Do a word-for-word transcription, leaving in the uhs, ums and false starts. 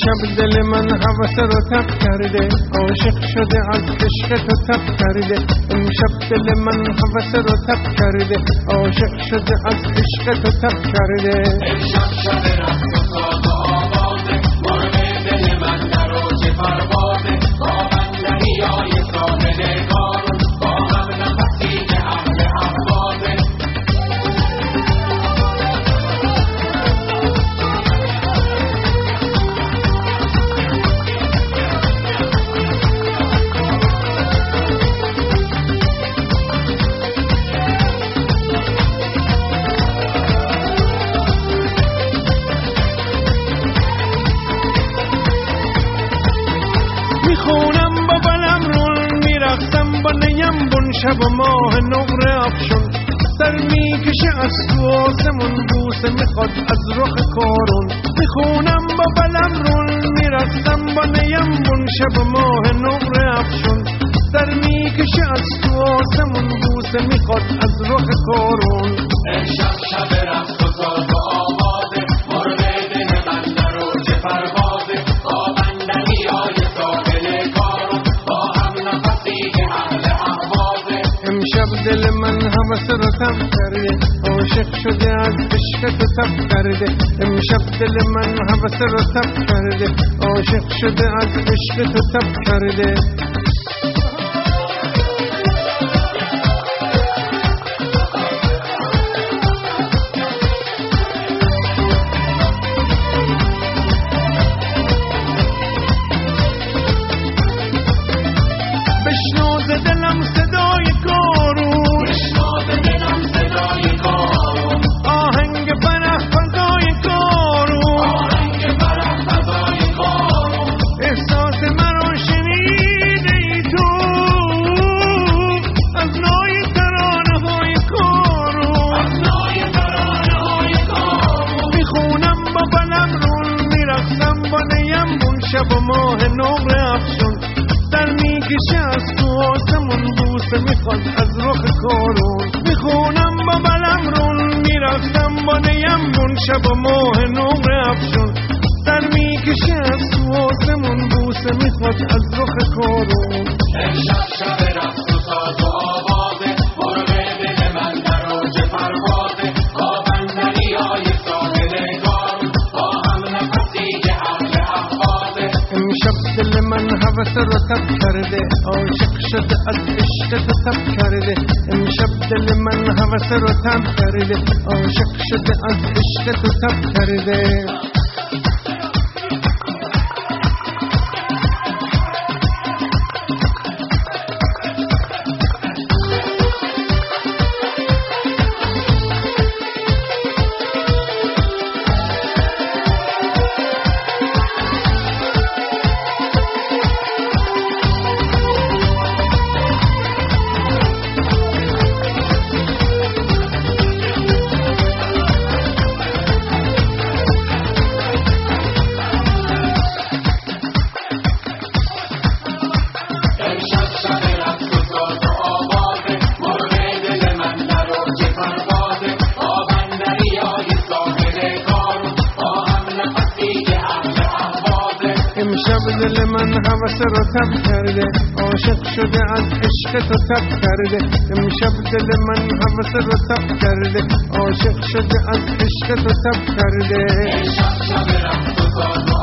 امشب دل من هوس رو تب کرده، عاشق شده از عشق تو تب کرده. امشب دل من هوس رو تب کرده، عاشق شده از عشق تو تب کرده. امشب شب رقص و ساز و آوازه، مرغ دل من در اوج پروازه. با بندریای ساحل کارون، با هم نفسی که اهل اهوازه. میخونم با بلم رون، میرقصم با نیم بون، شب و ماه نقره افشون. سر میکشه از تو آسمون، بوسه میخواد از رخ کارون. میخونم با بلم رون، میرقصم با نیم بون، شب و ماه نقره افشون. سر میکشه از تو آسمون، بوسه میخواد از رخ کارون. امشب شب رقص و ساز و آوازه، مرغ دل من در اوج پروازه. با بندریای ساحل کارون، با هم نفسی که اهل اهوازه. امشب دل من هوس رو تب کرده، عاشق شده از عشق تو تب کرده. امشب دل من هوس رو تب کرده، عاشق شده از عشق تو تب کرده. بشنو دلم صدای کارون، بشنو دلم صدای کارون، آهنگ فرح فضای کارون، آهنگ فرح فضای کارون. احساس مرا شنیده ای تو از نای ترانه های کارون، از نای ترانه های کارون. میخونم با بلم رون، میرقصم با نیم بون، شب و ماه نقره افشون. سر میکشه از تو آسمون، بوسه میخواد از رخ کارون. میخونم با بلم رون، میرقصم با نیم بون، شب و ماه نقره افشون. سر میکشه از تو آسمون، بوسه میخواد از رخ کارون. امشب شب رقص و ساز و آوازه، مرغ دل من در اوج پروازه. با بندریای ساحل کارون، با هم نفسی که اهل اهوازه. امشب دل من هوس رو تب کرده، عاشق شده از عشق تو تب کرده. امشب دل من هوس رو تب کرده، عاشق شده از عشق تو تب کرده. امشب دل من هوس رو تب کرده، عاشق شده از عشق تو تب کرده. امشب دل من هوس رو تب کرده، عاشق شده از عشق تو تب کرده. امشب شب رقص و ساز